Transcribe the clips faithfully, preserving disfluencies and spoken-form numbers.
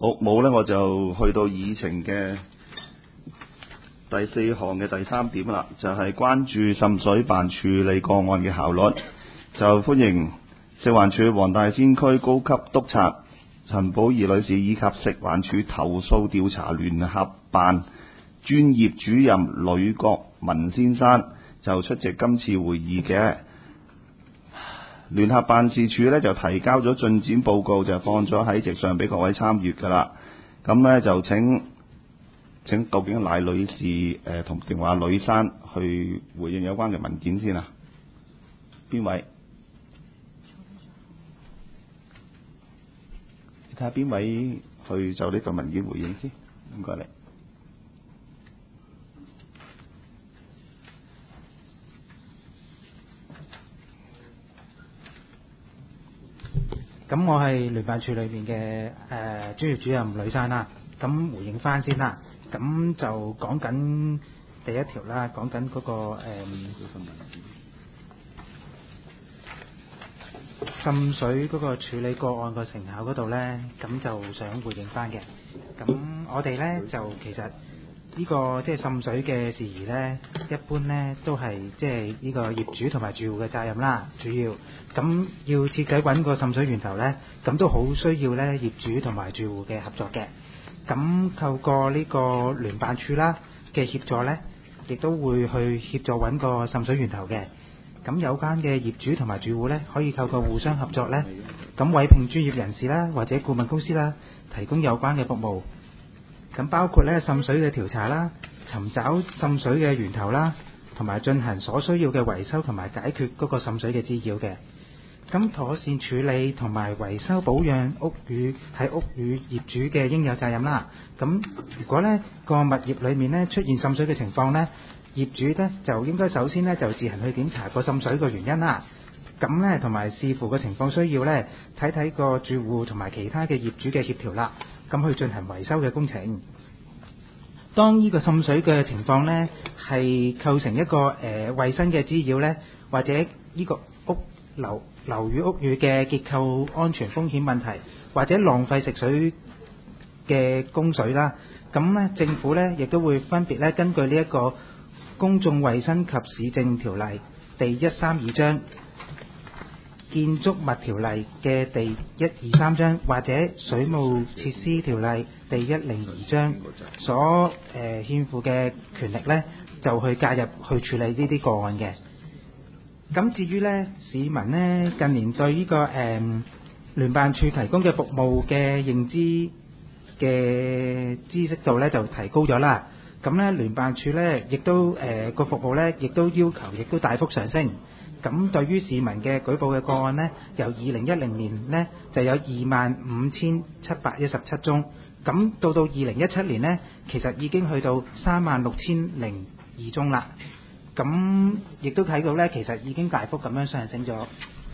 好，冇咧，我就去到議程嘅第四項嘅第三點啦，就係、是、關注滲水辦處理個案嘅效率。就歡迎食環署黃大仙區高級督察陳寶儀女士以及食環署投訴調查聯合辦專業主任呂國文先生就出席今次會議嘅。聯合辦事處呢就提交咗進展報告，就放咗喺席上俾各位參閱㗎啦。咁呢就請請究竟賴女士誒同定話呂生去回應有關嘅文件先啊？邊位？你睇下邊位去就呢份文件回應先？唔該你。 咁我係聯辦處裏邊嘅誒專業主任呂生啦。咁回應翻先啦。咁就講緊第一條啦，講緊嗰個誒滲水嗰個處理個案個成效嗰度呢，咁就想回應翻嘅。咁我哋呢，就其實呢個即係滲水嘅事宜呢，一般呢都係即係呢個業主同埋住戶嘅責任啦，主要咁要徹底揾個滲水源頭呢，咁都好需要呢業主同埋住戶嘅合作嘅。咁透過呢個聯辦處啦嘅協助呢，亦都會去協助揾個滲水源頭嘅。咁有關嘅業主同埋住戶呢，可以透過互相合作呢，咁委聘專業人士啦，或者顧問公司啦，提供有關嘅服務。咁包括呢滲水嘅調查啦，尋找滲水嘅源頭啦，同埋進行所需要嘅維修同埋解決嗰個滲水嘅滋擾嘅。咁妥善處理同埋維修保養屋宇係屋宇業主嘅應有責任啦。咁如果呢個物業裏面呢出現滲水嘅情況呢，業主呢就應該首先呢就自行去檢查個滲水個原因啦。咁呢同埋視乎個情況需要呢，睇睇個住戶同埋其他嘅業主嘅協調啦，咁去進行維修嘅工程。當呢個滲水嘅情況呢係構成一個誒衞生嘅滋擾呢，或者呢個屋樓樓宇屋宇嘅結構安全風險問題，或者浪費食水嘅供水啦，咁呢政府呢亦都會分別呢根據呢一個公眾衛生及市政條例第一三二章、建築物條例嘅第一二三章，或者水務設施條例第一零二章所誒欠負嘅權力呢，就去介入去處理呢啲個案嘅。咁至於呢市民呢近年對呢、這個誒、呃、聯辦處提供嘅服務嘅認知嘅知識度呢就提高咗啦。咁呢聯辦處呢亦都誒個、呃、服務呢亦都要求亦都大幅上升。咁對於市民嘅舉報嘅個案呢，由二零一零年呢就有二萬五千七百一十七宗，咁到到二零一七年呢，其實已經去到三萬六千零二宗啦。咁亦都睇到呢，其實已經大幅咁樣上升咗。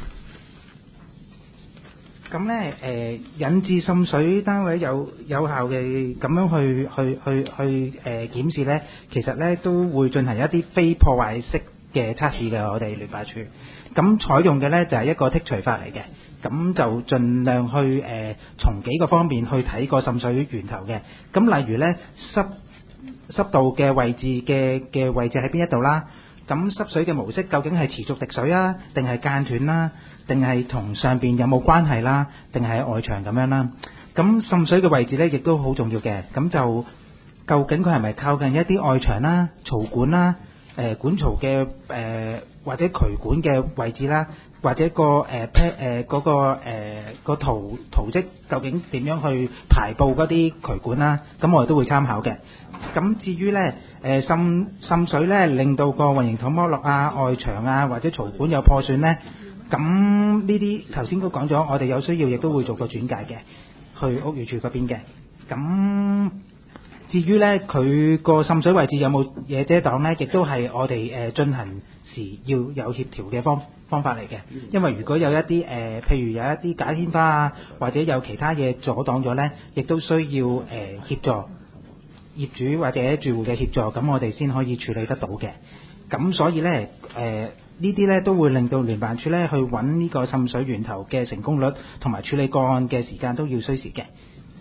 咁呢誒、呃、引致滲水單位有有效嘅咁樣去去去去誒、呃、檢視呢，其實呢都會進行一啲非破壞式嘅測試嘅。我哋聯辦處咁採用嘅呢就係、是、一個剔除法嚟嘅，咁就盡量去誒、呃、從幾個方面去睇個滲水源頭嘅。咁例如呢濕濕度嘅位置嘅嘅位置喺邊一度啦？咁濕水嘅模式究竟係持續滴水啊，定係間斷啦，定係同上邊有冇關係啦，定係外牆咁樣啦？咁滲水嘅位置呢，亦都好重要嘅。咁就究竟佢係咪靠近一啲外牆啦、槽管啦、誒、呃、管槽嘅誒、呃、或者渠管嘅位置啦，或者個誒 pat 誒嗰個誒、呃、個圖圖則究竟點樣去排佈嗰啲渠管啦？咁我哋都會參考嘅。咁至於呢誒滲滲水呢，令到個混凝土剝落啊、外牆啊或者槽管有破損呢，咁呢啲頭先都講咗，我哋有需要亦都會做個轉介嘅去屋宇署嗰邊嘅。咁至於呢，佢個滲水位置有冇嘢遮擋呢，亦都係我哋誒進行時要有協調嘅方方法嚟嘅。因為如果有一啲誒、呃，譬如有一啲假天花啊，或者有其他嘢阻擋咗呢，亦都需要誒、呃、協助業主或者住戶嘅協助，咁我哋先可以處理得到嘅。咁所以呢，誒呢啲呢都會令到聯辦處呢去揾呢個滲水源頭嘅成功率同埋處理個案嘅時間都要需時嘅。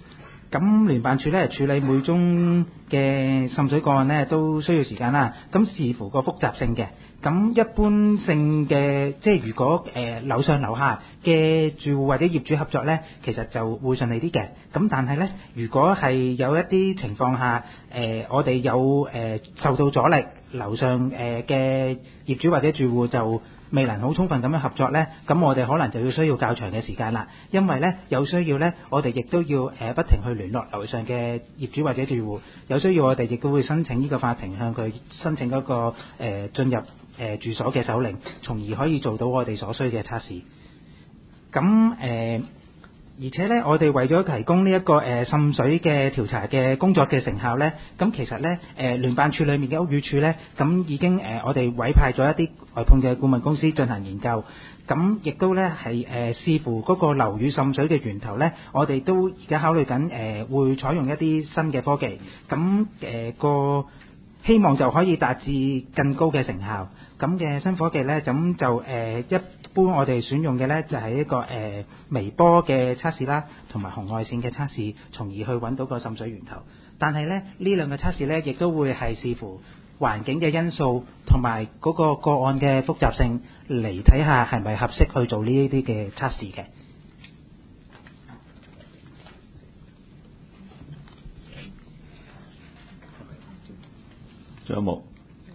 咁聯辦處咧處理每宗嘅滲水個案咧都需要時間啦，咁視乎個複雜性嘅。咁一般性嘅，即係如果誒、呃、樓上樓下嘅住戶或者業主合作呢，其實就會順利啲嘅。咁但係呢，如果係有一啲情況下，誒、呃、我哋有誒、呃、受到阻力，樓上誒嘅業主或者住戶就未能好充分咁樣合作呢，咁我哋可能就要需要較長嘅時間啦。因為呢，有需要呢，我哋亦都要誒、呃、不停去聯絡樓上嘅業主或者住戶，有需要我哋亦都會申請呢個法庭向佢申請嗰、那個誒、呃、進入誒、呃、住所嘅手令，從而可以做到我哋所需嘅測試。咁誒、呃而且咧，我哋為咗提供呢、這、一個誒、呃、滲水嘅調查嘅工作嘅成效咧，咁其實咧誒、呃、聯辦處裏面嘅屋宇署咧，咁已經誒、呃、我哋委派咗一啲外判嘅顧問公司進行研究，咁亦都咧係誒視乎嗰個樓宇滲水嘅源頭咧，我哋都而家考慮緊誒、呃、會採用一啲新嘅科技，咁誒個希望就可以達至更高嘅成效。咁嘅新科技咧，咁就誒、呃、一般我哋選用嘅咧就係、是、一個誒、呃、微波嘅測試啦，同埋紅外線嘅測試，從而去揾到個滲水源頭。但係咧呢兩個測試咧，亦都會係視乎環境嘅因素同埋嗰個個案嘅複雜性嚟睇下係咪合適去做呢一啲嘅測試嘅。 仲有冇？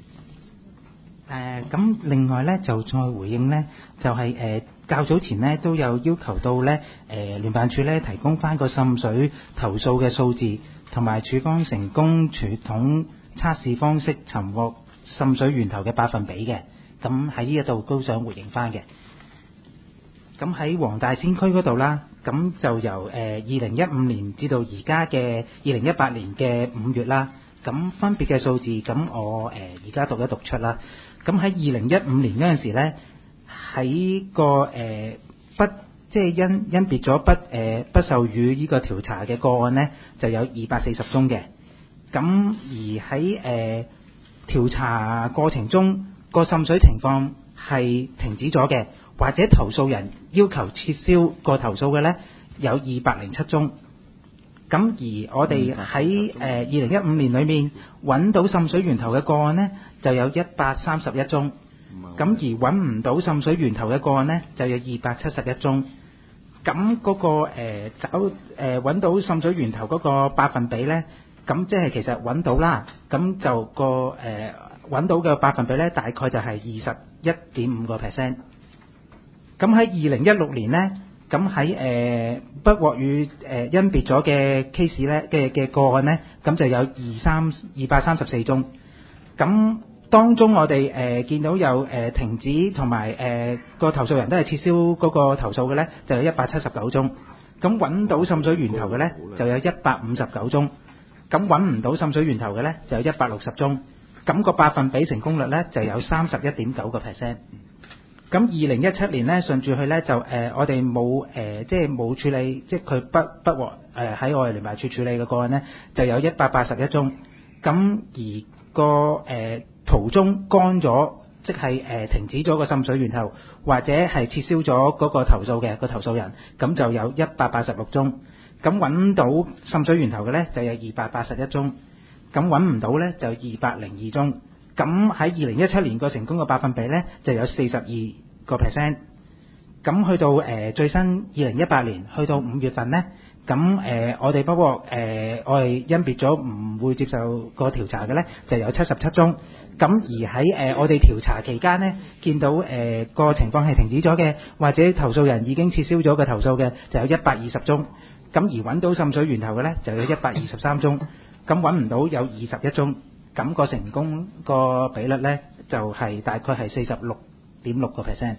誒咁、呃、另外咧就再回應咧，就係、是、誒、呃、較早前咧都有要求到咧誒聯辦處咧提供翻個滲水投訴嘅數字，同埋處方成功傳統測試方式尋獲滲水源頭嘅百分比嘅。咁喺呢一度都想回應翻嘅。咁喺黃大仙區嗰度啦，咁就由誒二零一五年至到而家嘅二零一八年嘅五月啦。咁分別嘅數字，咁我誒而家讀一讀出啦。咁喺二零一五年嗰陣時咧，喺個誒、呃、不即係因因別咗不誒、呃、不受予呢個調查嘅個案咧，就有二百四十宗嘅。咁而喺誒、呃、調查過程中，個滲水情況係停止咗嘅，或者投訴人要求撤銷個投訴嘅咧，有二百零七宗。咁而我哋喺誒二零一五年裏面揾到滲水源頭嘅個案呢，就有一百三十一宗。咁而揾唔到滲水源頭嘅個案呢，就有二百七十一宗。咁嗰、那個誒、呃、找誒揾、呃、到滲水源頭嗰個百分比呢，咁即係其實揾到啦。咁就個誒揾到嘅百分比呢，大概就係二十一點五個 percent。咁喺二零一六年呢。咁喺誒不獲予誒、呃、甄別咗嘅 case 咧嘅嘅個案咧，咁就有二三二百三十四宗。咁當中我哋誒、呃、見到有誒、呃、停止同埋誒個投訴人都係撤銷嗰個投訴嘅咧，就有一百七十九宗。咁揾到滲水源頭嘅咧，就有一百五十九宗。咁揾唔到滲水源頭嘅咧，就有一百六十宗。咁、個百分比成功率咧，就有三十一點九個 percent。咁二零一七年咧，順住去咧就誒、呃，我哋冇誒，即係冇處理，即係佢不不獲誒喺我哋聯辦處處理嘅個案咧，就有一百八十一宗。咁而個誒、呃、途中乾咗，即係誒、呃、停止咗個滲水源頭，或者係撤銷咗嗰個投訴嘅個投訴人，咁就有一百八十六宗。咁揾到滲水源頭嘅咧，就有二百八十一宗。咁揾唔到咧，就二百零二宗。咁喺二零一七年個成功嘅百分比咧，就有四十二個 percent。咁去到誒、呃、最新二零一八年去到五月份咧，咁誒、呃、我哋不過誒、呃、我哋甄別咗唔會接受個調查嘅咧，就有七十七宗。咁而喺誒、呃、我哋調查期間咧，見到誒個、呃、情況係停止咗嘅，或者投訴人已經撤銷咗個投訴嘅，就有一百二十宗。咁而揾到滲水源頭嘅咧，就有一百二十三宗。咁揾唔到有二十一宗。咁個成功個比率咧，就係、是、大概係四十六點六個 percent。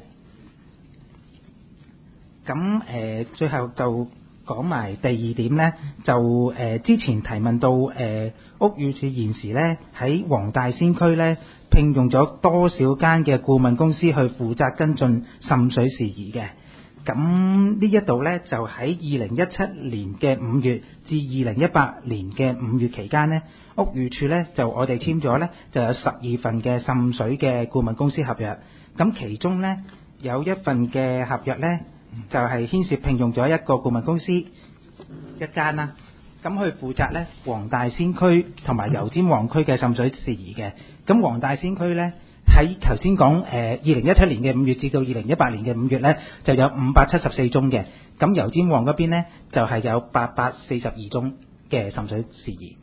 咁誒、呃，最後就講埋第二點咧，就誒、呃、之前提問到誒、呃、屋宇署現時咧喺黃大仙區咧聘用咗多少間嘅顧問公司去負責跟進滲水事宜嘅。咁呢一度咧就喺二零一七年嘅五月至二零一八年嘅五月期間咧，屋宇署咧就我哋簽咗咧就有十二份嘅滲水嘅顧問公司合約。咁其中咧有一份嘅合約咧就係、是、牽涉聘用咗一個顧問公司一間啦。 咁佢負責咧黃大仙區同埋油尖旺區嘅滲水事宜嘅。咁黃大仙區咧喺頭先講誒二零一七年嘅五月至到二零一八年嘅五月咧就有五百七十四宗嘅。咁油尖旺嗰邊咧就係、是、有八百四十二宗嘅滲水事宜。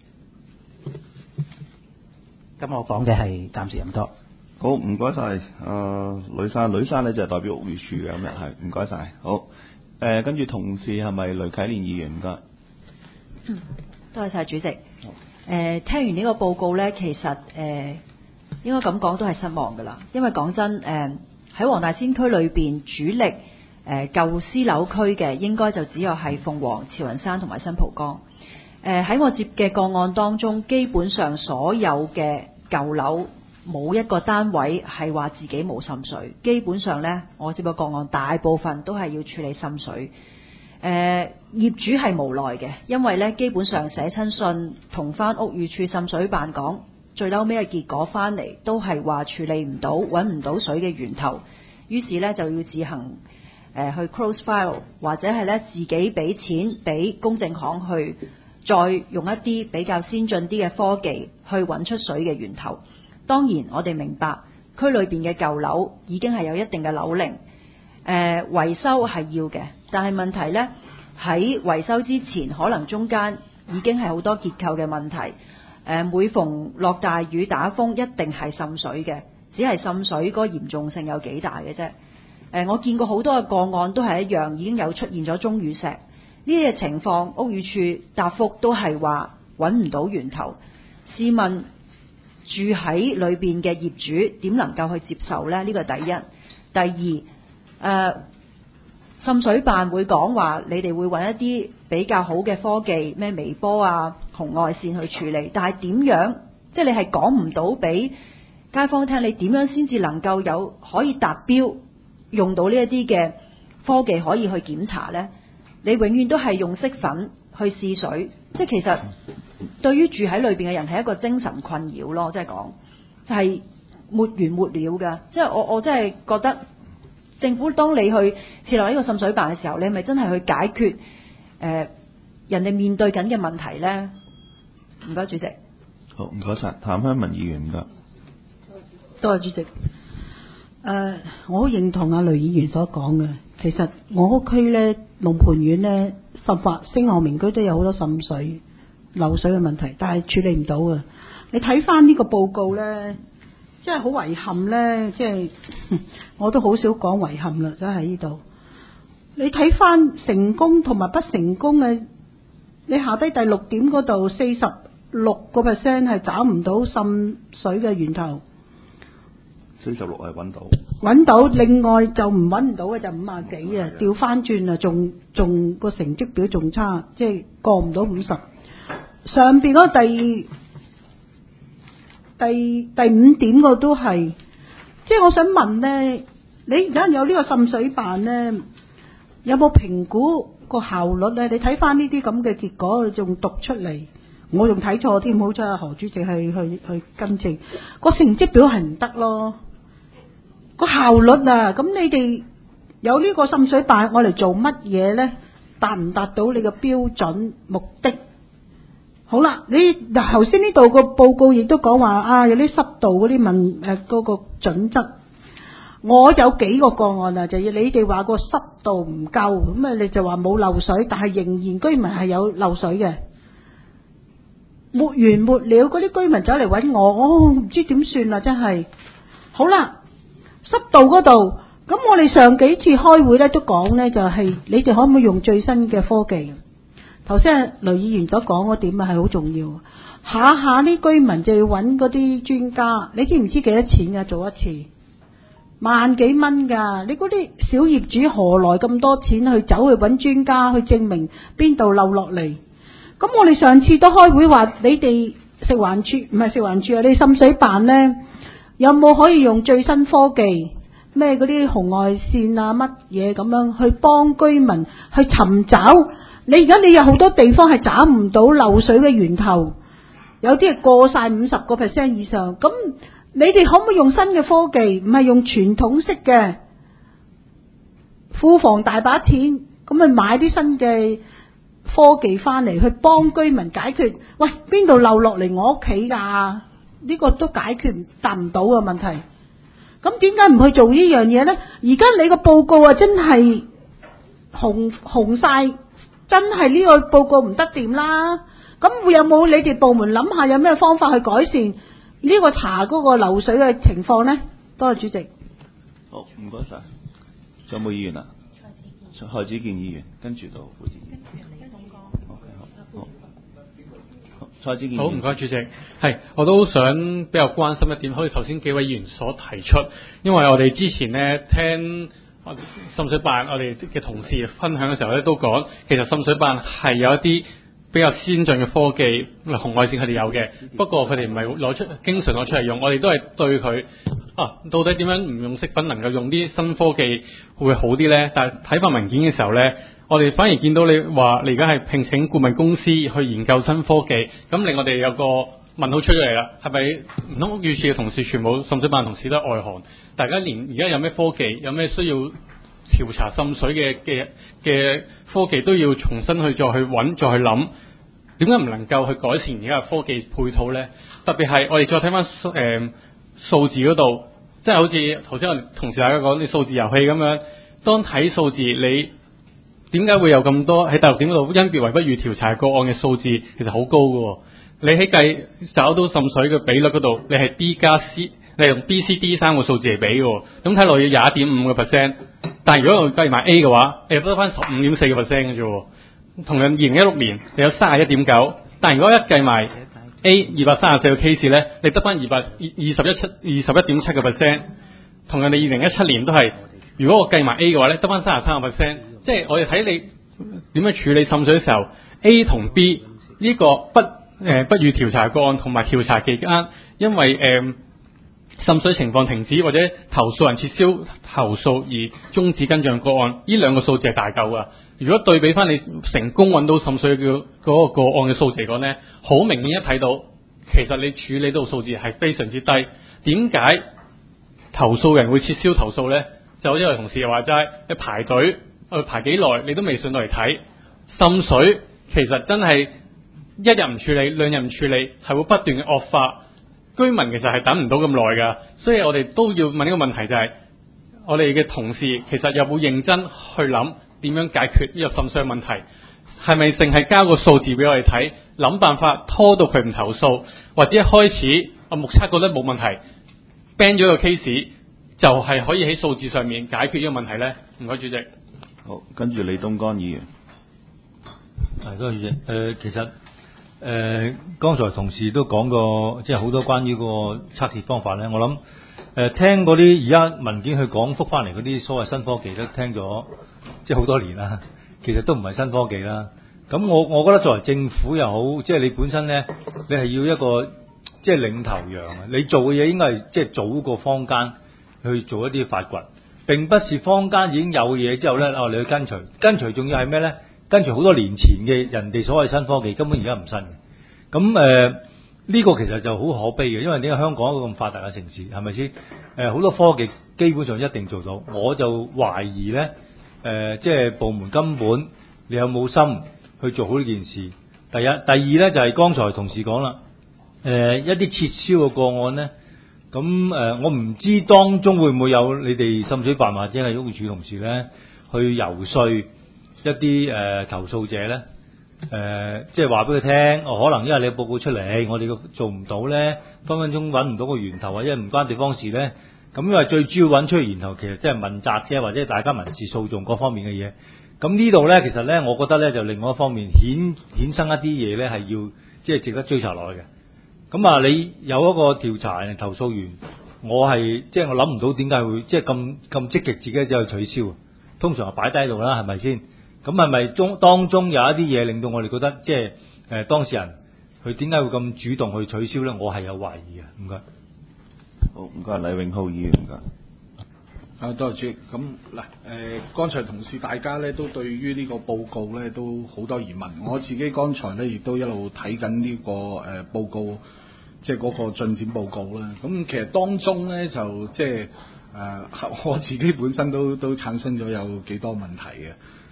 咁我講嘅係暫時咁多。 好，唔該晒。誒，呂生，呂生咧就係代表屋宇署嘅，咁樣係，唔該晒。好，誒、呃，跟住同事係咪雷啟蓮議員？唔該。 嗯，多謝晒主席。誒、呃，聽完呢個報告咧，其實誒、呃、應該咁講都係失望㗎啦。因為講真，誒喺黃大仙區裏邊主力誒、呃、舊私樓區嘅，應該就只有係鳳凰、慈雲山同埋新蒲崗。誒、呃、喺我接嘅個案當中，基本上所有嘅舊樓冇一個單位係話自己冇滲水。基本上呢，我接嘅個案大部分都係要處理滲水。誒、呃、業主係無奈嘅，因為咧基本上寫親信同翻屋宇署滲水辦講，最嬲尾嘅結果翻嚟都係話處理唔到，揾唔到水嘅源頭，於是咧就要自行誒、呃、去 close file， 或者係咧自己俾錢俾公證行去再用一啲比較先進啲嘅科技去揾出水嘅源頭。當然我哋明白區裏邊嘅舊樓已經係有一定嘅樓齡，誒、呃、維修係要嘅。但係問題呢，喺維修之前，可能中間已經係好多結構嘅問題。誒，每逢落大雨打風，一定係滲水嘅，只係滲水嗰個嚴重性有幾大嘅啫。誒，我見過好多嘅個案都係一樣，已經有出現咗鐘乳石呢啲嘅情況，屋宇署答覆都係話揾唔到源頭。試問住喺裏邊嘅業主點能夠去接受呢？呢個第一。第二，誒、呃。滲水辦會講話，你哋會揾一啲比較好嘅科技，咩微波啊、紅外線去處理。但係點樣？即係你係講唔到俾街坊聽，你點樣先至能夠有可以達標，用到呢一啲嘅科技可以去檢查呢？你永遠都係用色粉去試水，即係其實對於住喺裏邊嘅人係一個精神困擾咯。即係講就係、是、沒完沒了㗎。即係我我真係覺得。政府當你去設立呢個滲水辦嘅時候，你係咪真係去解決誒、呃、人哋面對緊嘅問題呢？唔該，主席。 好，唔該晒。譚香文議員唔該。 多謝主席。誒、呃，我好認同阿雷議員所講嘅。其實我屋區咧，龍蟠苑咧，十八星河名居都有好多滲水漏水嘅問題，但係處理唔到嘅。你睇翻呢個報告咧。真係好遺憾呢，即係我都好少講遺憾啦，真係呢度。你睇翻成功同埋不成功嘅，你下低第六點嗰度四十六個 percent 係找唔到滲水嘅源頭。 四十六係揾到。揾到，另外就唔揾唔到嘅就五啊幾啊，調翻轉啊，仲仲個成績表仲差，即係過唔到五十。上邊嗰個第第第五點個都係，即係我想問呢，你而家有呢個滲水辦呢，有冇評估個效率呢？你睇翻呢啲咁嘅結果，仲讀出嚟，我仲睇錯添，好彩阿何主席去去去跟正，個成績表係唔得咯，個效率啊，咁你哋有呢個滲水辦，我嚟做乜嘢呢？達唔達到你嘅標準目的？好啦，你嗱頭先呢度個報告亦都講話啊，有啲濕度嗰啲問誒嗰個準則，我有幾個個案啊，就要你哋話個濕度唔夠，咁啊你就話冇漏水，但係仍然居民係有漏水嘅，沒完沒了，嗰啲居民走嚟揾我，我唔知點算啦，真係。好啦，濕度嗰度，咁我哋上幾次開會咧都講咧，就係你哋可唔可以用最新嘅科技？頭先雷議員所講嗰點啊係好重要，下下啲居民就要揾嗰啲專家，你知唔知幾多錢㗎？做一次萬幾蚊㗎，你嗰啲小業主何來咁多錢去走去揾專家去證明邊度漏落嚟？咁我哋上次都開會話，你哋食環署唔係食環署啊，你滲水辦呢，有冇可以用最新科技咩嗰啲紅外線啊乜嘢咁樣去幫居民去尋找？你而家你有好多地方係找唔到漏水嘅源頭，有啲係過晒五十個 percent 以上。咁你哋可唔可以用新嘅科技？唔係用傳統式嘅，庫房大把錢，咁咪買啲新嘅科技翻嚟去幫居民解決，喂，邊度漏落嚟我屋企㗎？呢個都解決答唔到嘅問題。咁點解唔去做呢樣嘢呢？而家你個報告啊，真係紅紅晒，真係呢個報告唔得掂啦。咁會有冇你哋部門諗下有咩方法去改善呢個查嗰個漏水嘅情況呢？多謝主席。 好，唔該晒。仲有冇議員啊？蔡子健議員，跟住到胡志健。蔡子健。 好，唔該主席。係，我都想比較關心一點，好似頭先幾位議員所提出，因為我哋之前呢聽滲水辦我哋嘅同事分享嘅時候咧，都講其實滲水辦係有一啲比較先進嘅科技，紅外線佢哋有嘅，不過佢哋唔係攞出經常攞出嚟用，我哋都係對佢啊，到底點樣唔用飾品能夠用啲新科技會好啲呢？但係睇翻文件嘅時候呢，我哋反而見到你話你而家係聘請顧問公司去研究新科技，咁令我哋有個問號出咗嚟啦，係咪唔通屋宇署嘅同事全部滲水辦同事都係外行？大家連而家有咩科技，有咩需要調查滲水嘅嘅嘅科技都要重新去再去揾，再去諗，點解唔能夠去改善而家嘅科技配套呢？特別係我哋再睇翻誒數字嗰度，即係好似頭先我哋同事大家講啲數字遊戲咁樣，當睇數字你點解會有咁多喺大陸點嗰度因別為不予調查個案嘅數字其實好高㗎喎？你喺計找到滲水嘅比率嗰度，你係 D 加 C， 你係用 B、C、D 三個數字嚟比嘅，咁睇落要廿一點五個 percent。但係如果我計埋 A 嘅話，你得翻十五點四個 percent 嘅啫。同樣二零一六年你有三十一點九，但係如果一計埋 A 二百三十四個 case 咧，你得翻二百二十一七二十一點七個 percent。同樣你二零一七年都係，如果我計埋 A 嘅話咧，得翻三十三個 percent。即係我哋睇你點樣處理滲水嘅時候 ，A 同 B 呢個不誒、呃、不予調查個案同埋調查期間，因為誒、呃、滲水情況停止或者投訴人撤銷投訴而終止跟進個案，呢兩個數字係大嚿㗎。如果對比翻你成功揾到滲水嘅嗰個個案嘅數字嚟講咧，好明顯一睇到，其實你處理到數字係非常之低。點解投訴人會撤銷投訴咧？就因為同事又話齋，你排隊。去排幾耐你都未上到嚟睇滲水，其實真係一日唔處理，兩日唔處理，係會不斷嘅惡化。居民其實係等唔到咁耐噶，所以我哋都要問呢個問題，就係我哋嘅同事其實有冇認真去諗點樣解決呢個滲水問題？係咪淨係交個數字俾我哋睇，諗辦法拖到佢唔投訴，或者一開始我目測覺得冇問題 ban 咗個 case 就係可以喺數字上面解決呢個問題呢？唔該主席。 好，跟住李東江議員。 係，多謝主席。誒、呃，其實誒，剛、呃、才同事都講過，即係好多關於個測試方法咧。我諗誒、呃，聽嗰啲而家文件去講覆翻嚟嗰啲所謂新科技都聽咗，即係好多年啦。其實都唔係新科技啦。咁我我覺得作為政府又好，即係你本身咧，你係要一個即係領頭羊啊！你做嘅嘢應該係即係早過坊間去做一啲發掘。並不是坊間已經有嘢之後咧，哦，你去跟隨，跟隨仲要係咩咧？跟隨好多年前嘅人哋所謂新科技，根本而家唔新嘅。咁誒呢個其實就好可悲嘅，因為點解香港一個咁發達嘅城市，係咪先？誒、呃、好多科技基本上一定做到，我就懷疑咧，誒、呃、即係部門根本你有冇心去做好呢件事？第一，第二咧就係、是、剛才同事講啦，誒、呃、一啲撤銷嘅個案咧。咁誒、呃，我唔知當中會唔會有你哋滲水辦或者係屋宇署同事咧，去游說一啲誒、呃、投訴者咧，誒、呃，即係話俾佢聽，哦，可能因為你報告出嚟，我哋個做唔到咧，分分鐘揾唔到個源頭，或者唔關地方事咧。咁因為最主要揾出源頭，其實即係問責啫，或者大家民事訴訟各方面嘅嘢。咁呢度咧，其實咧，我覺得咧，就另外一方面衍衍生一啲嘢咧，係要即係值得追查落去嘅。咁啊，你有一個調查人投訴員，我係即係我諗唔到點解會即係咁咁積極自己走去取消，通常係擺低喺度啦，係咪先？咁係咪中當中有一啲嘢令到我哋覺得即係誒、呃、當事人佢點解會咁主動去取消咧？我係有懷疑嘅。唔該。 好，唔該，黎永浩議員。唔該。 啊，多謝主席。咁嗱，誒、呃，剛才同事大家咧都對於呢個報告咧都好多疑問。我自己剛才咧亦都一路睇緊呢個誒、呃、報告。即係嗰個進展報告啦，咁其實當中咧就即係誒我自己本身都都產生咗有幾多問題嘅。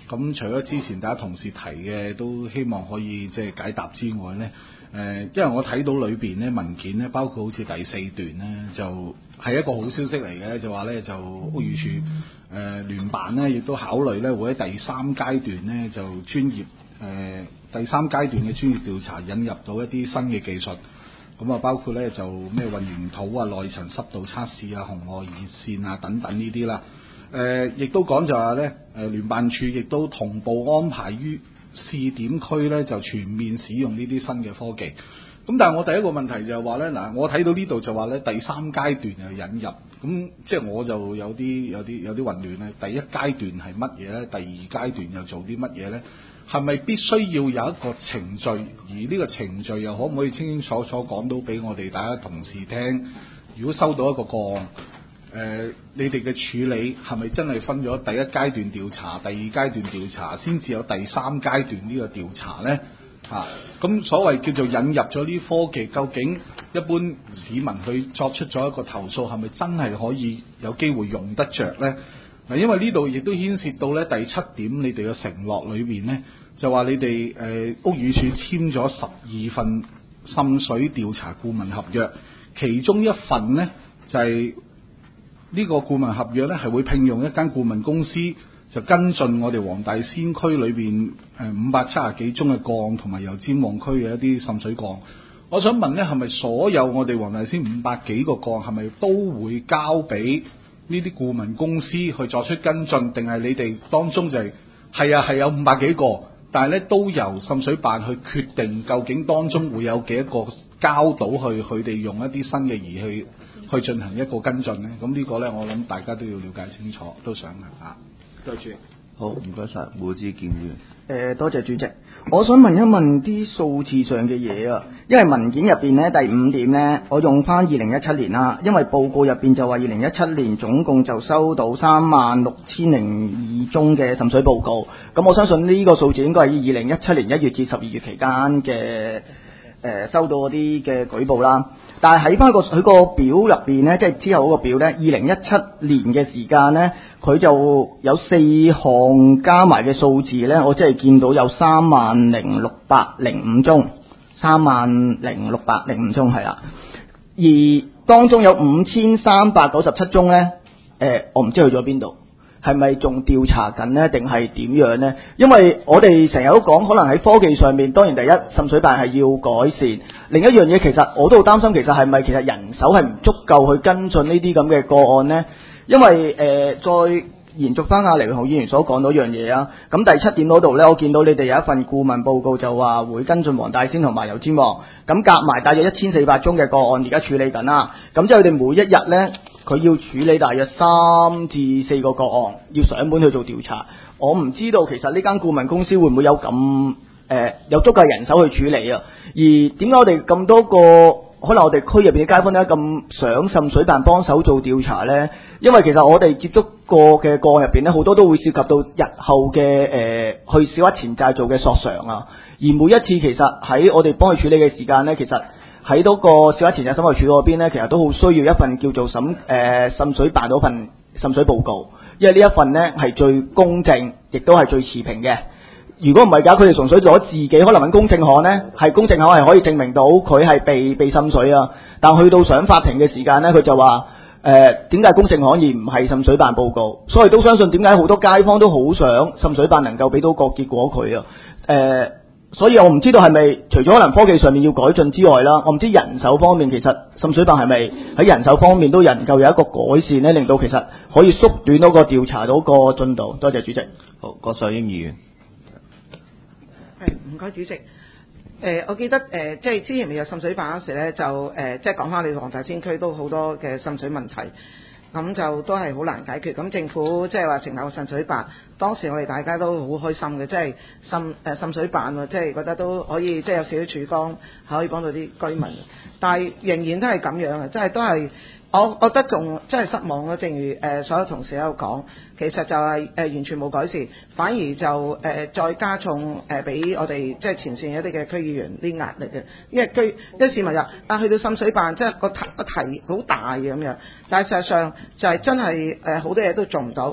咁除咗之前大家同事提嘅，都希望可以即係解答之外呢，誒，因為我睇到裏邊呢文件呢，包括好似第四段呢，就係、是、一個好消息嚟嘅，就話呢，就屋宇署誒聯辦呢，亦都考慮呢，會喺第三階段呢，就專業誒、呃、第三階段嘅專業調查引入到一啲新嘅技術。咁啊，包括咧就咩混凝土啊、內層濕度測試啊、紅外熱線啊等等呢啲啦。誒、呃，亦都講就話咧，誒聯辦處亦都同步安排於試點區咧，就全面使用呢啲新嘅科技。咁但係我第一個問題就係話咧，嗱，我睇到呢度就話咧，第三階段又引入，咁即係我就有啲有啲有啲混亂咧。第一階段係乜嘢咧？第二階段又做啲乜嘢咧？係咪必須要有一個程序？而呢個程序又可唔可以清清楚楚講到俾我哋大家同事聽？如果收到一個個案，誒、呃，你哋嘅處理係咪真係分咗第一階段調查、第二階段調查，先至有第三階段呢個調查呢？嚇、啊，咁所謂叫做引入咗呢科技，究竟一般市民去作出咗一個投訴，係咪真係可以有機會用得着呢？嗱，因為呢度亦都牽涉到咧第七點，你哋嘅承諾裏邊呢，就話你哋誒、呃、屋宇署簽咗十二份滲水調查顧問合約，其中一份呢，就係、是、呢個顧問合約呢，係會聘用一間顧問公司，就跟進我哋黃大仙區裏邊誒五百七十幾宗嘅個案，同埋油尖旺區嘅一啲滲水個案。我想問呢，係咪所有我哋黃大仙五百幾個個案，係咪都會交俾呢啲顧問公司去作出跟進，定係你哋當中就係、是、係啊係有五百幾個，但係咧都由滲水辦去決定究竟當中會有幾多個交到去佢哋用一啲新嘅儀器去進行一個跟進咧？咁呢個咧我諗大家都要了解清楚，都想嘅嚇。多謝。 好，唔該晒，胡志健議員。 誒，多謝主席。我想問一問啲數字上嘅嘢啊，因為文件入邊咧第五點咧，我用翻二零一七年啦，因為報告入邊就話二零一七年總共就收到三萬六千零二宗嘅滲水報告，咁我相信呢個數字應該係二零一七年一月至十二月期間嘅。誒、呃、收到嗰啲嘅舉報啦，但係喺翻個佢個表入邊咧，即係之後嗰個表咧，二零一七年嘅時間咧，佢就有四項加埋嘅數字咧，我即係見到有三萬零六百零五宗，三萬零六百零五宗係啦，而當中有五千三百九十七宗咧，誒、呃、我唔知去咗邊度。係咪仲調查緊呢？定係點樣呢？因為我哋成日都講，可能喺科技上面，當然第一滲水辦係要改善。另一樣嘢，其實我都好擔心，其實係咪其實人手係唔足夠去跟進呢啲咁嘅個案呢？因為誒、呃，再延續翻阿黎榮浩議員所講嗰樣嘢啊。咁第七點嗰度呢，我見到你哋有一份顧問報告，就話會跟進黃大仙同埋油尖旺，咁夾埋大約一千四百宗嘅個案，而家處理緊啦。咁即係佢哋每一日呢，佢要處理大約三至四個個案，要上門去做調查。我唔知道其實呢間顧問公司會唔會有咁誒、呃、有足夠人手去處理啊？而點解我哋咁多個可能我哋區入邊嘅街坊咧咁想滲水辦幫手做調查呢？因為其實我哋接觸過嘅個案入邊咧，好多都會涉及到日後嘅誒、呃、去小額錢債做嘅索償啊。而每一次其實喺我哋幫佢處理嘅時間呢，其實喺嗰個小額錢債審核處嗰邊咧，其實都好需要一份叫做審誒滲水辦嗰份滲水報告，因為呢一份咧係最公正，亦都係最持平嘅。如果唔係㗎，佢哋純粹攞自己可能揾公證行咧，係公證行係可以證明到佢係被被滲水啊。但去到上法庭嘅時間咧，佢就話誒點解公證行而唔係滲水辦報告？所以都相信點解好多街坊都好想滲水辦能夠俾到個結果佢啊誒。呃所以我唔知道係咪除咗可能科技上面要改進之外啦，我唔知人手方面其實滲水辦係咪喺人手方面都能夠有一個改善呢，令到其實可以縮短嗰個調查到個進度。多謝主席。 好，郭秀英議員。 係，唔該主席。誒、呃，我記得誒、呃，即係之前未有滲水辦嗰時咧，就誒、呃，即係講翻你黃大仙區都好多嘅滲水問題。咁就都係好難解決，咁政府即係話成立個滲水辦，當時我哋大家都好開心嘅，即係滲誒滲水辦喎，即係覺得都可以即係有少少曙光，係可以幫到啲居民。但係仍然都係咁樣嘅，即係都係我覺得仲真係失望咯。正如誒、呃、所有同事喺度講，其實就係、是、誒、呃、完全冇改善，反而就誒、呃、再加重誒俾、呃、我哋即係前線一啲嘅區議員啲壓力嘅，因為區因為市民就啊去到滲水辦，即係個題個題好大嘅咁樣，但係事實上就係真係誒好多嘢都做唔到。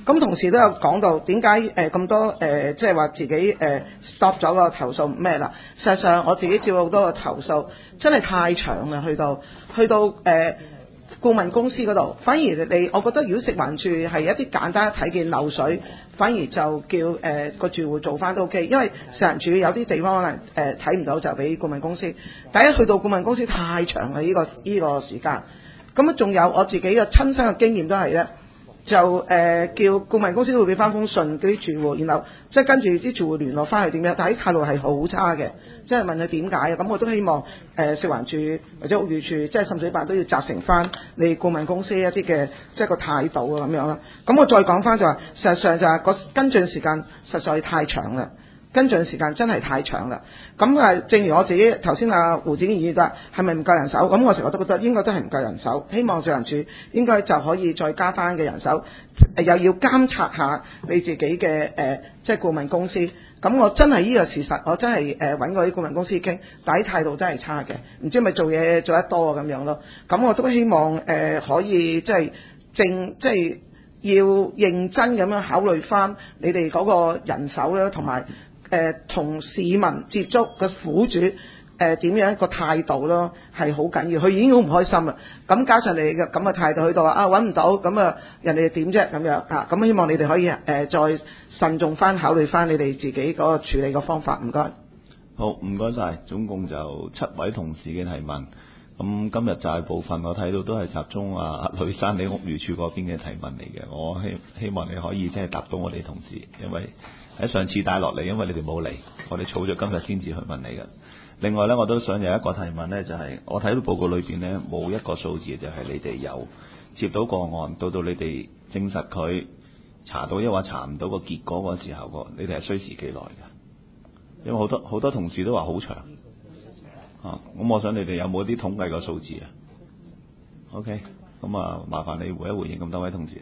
咁同時都有講到點解誒咁多誒即係話自己誒、呃、stop 咗個投訴咩啦？實際上我自己接好多個投訴，真係太長啦，去到去到誒。呃顧問公司嗰度，反而你，我覺得如果食環署係一啲簡單睇見漏水，反而就叫誒個、呃、住戶做翻都 OK，因為食環署有啲地方可能誒睇唔到就俾顧問公司。第一去到顧問公司太長啦，呢、呢個呢、呢個時間。咁啊，仲有我自己嘅親身嘅經驗都係咧，就誒、呃、叫顧問公司都會俾翻封信嗰啲住戶，然後即係跟住啲住戶聯絡翻去點樣，但係啲態度係好差嘅。即係問佢點解啊？咁我都希望誒、呃、食環署或者屋宇署，即係滲水辦都要責成翻你顧問公司一啲嘅即係個態度啊咁樣啦。咁我再講翻就話，事實上就係個跟進時間實在太長啦，跟進時間真係太長啦。咁啊，正如我自己頭先阿胡展議員話，係咪唔夠人手？咁我成日都覺得應該都係唔夠人手。希望食環署應該就可以再加翻嘅人手，又要監察下你自己嘅誒、呃，即係顧問公司。咁我真係呢個事實，我真係誒揾過啲顧問公司傾，但係態度真係差嘅，唔知係咪做嘢做得多咁樣咯。咁我都希望誒、呃、可以即係正即係要認真咁樣考慮翻你哋嗰個人手咧，同埋誒同市民接觸嘅苦主誒點樣一個態度咯，係好緊要。佢已經好唔開心啦，咁加上你嘅咁嘅態度去到話啊揾唔到，咁啊人哋點啫咁樣啊？咁希望你哋可以誒、呃、再慎重翻考慮翻你哋自己嗰個處理嘅方法，唔該。 好，唔該晒，總共就七位同事嘅提問。咁今日就係部分我睇到都係集中啊呂珊你屋宇署嗰邊嘅提問嚟嘅。我希希望你可以即係答到我哋同事，因為喺上次帶落嚟，因為你哋冇嚟，我哋儲咗今日先至去問你嘅。另外呢，我都想有一個提問呢，就係、是、我睇到報告裏邊呢，冇一個數字，就係你哋有接到個案，到到你哋證實佢查到，抑或查唔到個結果嗰時候，個你哋係需時幾耐嘅？因為好多好多同事都話好長啊，咁我想你哋有冇啲統計個數字啊 ？OK，咁啊，麻煩你回一回應咁多位同事啊。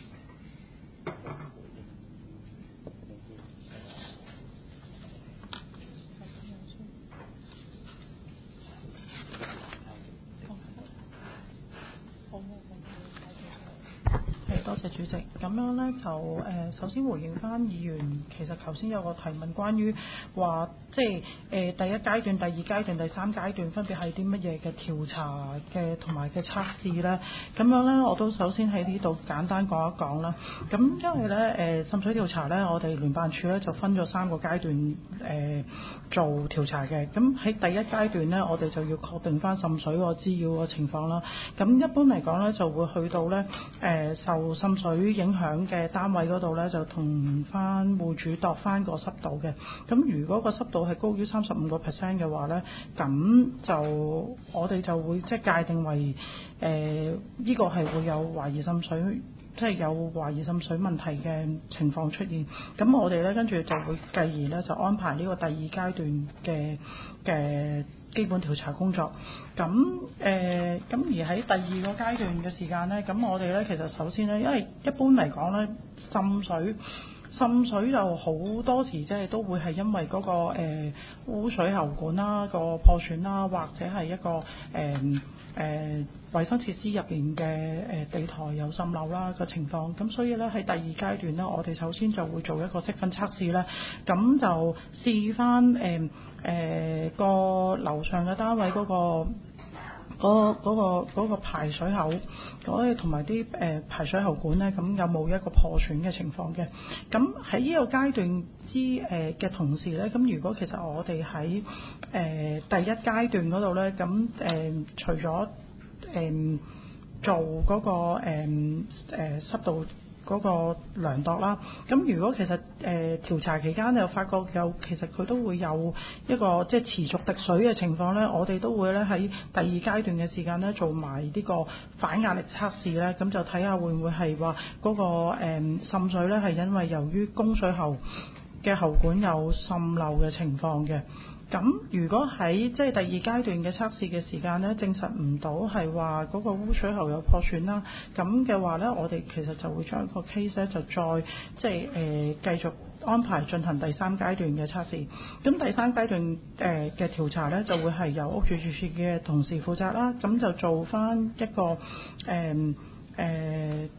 多謝主席。咁樣呢，就誒、呃，首先回應翻議員，其實頭先有個提問，關於話即係誒、呃、第一階段、第二階段、第三階段分別係啲乜嘢嘅調查嘅同埋嘅測試呢？咁樣呢，我都首先喺呢度簡單講一講啦。咁因為呢，誒、呃、滲水調查呢，我哋聯辦處呢就分咗三個階段誒、呃、做調查嘅。咁喺第一階段呢，我哋就要確定翻滲水個滋擾個情況啦。咁一般嚟講呢，就會去到呢誒、呃、受滲水影響嘅單位嗰度呢，就同翻戶主度翻個濕度嘅。咁如果個濕度係高於三十五個 percent 嘅話呢，咁就我哋就會即係界定為誒呢、呃呢個係會有懷疑滲水，即係有懷疑滲水問題嘅情況出現。咁我哋呢，跟住就會繼而呢，就安排呢個第二階段嘅嘅基本調查工作。咁誒咁而喺第二個階段嘅時間呢，咁我哋呢，其實首先呢，因為一般嚟講呢，滲水滲水就好多時即係都會係因為嗰、嗰個、呃、污水喉管啦、個破損啦，或者係一個誒誒衛生設施入邊嘅誒地台有滲漏啦個情況。咁所以咧喺第二階段咧，我哋首先就會做一個積分測試咧，咁就試翻誒誒個樓上嘅單位嗰、嗰個。嗰嗰、嗰個嗰個排水口，嗰啲同埋啲誒排水喉管咧，咁有冇一個破損嘅情況嘅？咁喺呢個階段之誒嘅、呃、同時咧，咁如果其實我哋喺誒第一階段嗰度咧，咁誒、呃、除咗誒、呃、做嗰、嗰個誒誒、呃、濕度嗰個量度啦，咁如果其實誒、呃、調查期間又發覺有其實佢都會有一個即係持續滴水嘅情況咧，我哋都會咧喺第二階段嘅時間咧做埋呢個反壓力測試咧，咁就睇下會唔會係話嗰個誒、呃、滲水咧係因為由於供水喉嘅喉管有滲漏嘅情況嘅。咁如果喺即係第二階段嘅測試嘅時間咧，證實唔到係話嗰個污水喉有破損啦，咁嘅話咧，我哋其實就會將個 case 咧就再即係誒、呃、繼續安排進行第三階段嘅測試。咁第三階段誒嘅調查咧，就會係由屋宇署嘅同事負責啦，咁就做翻一個誒誒。呃呃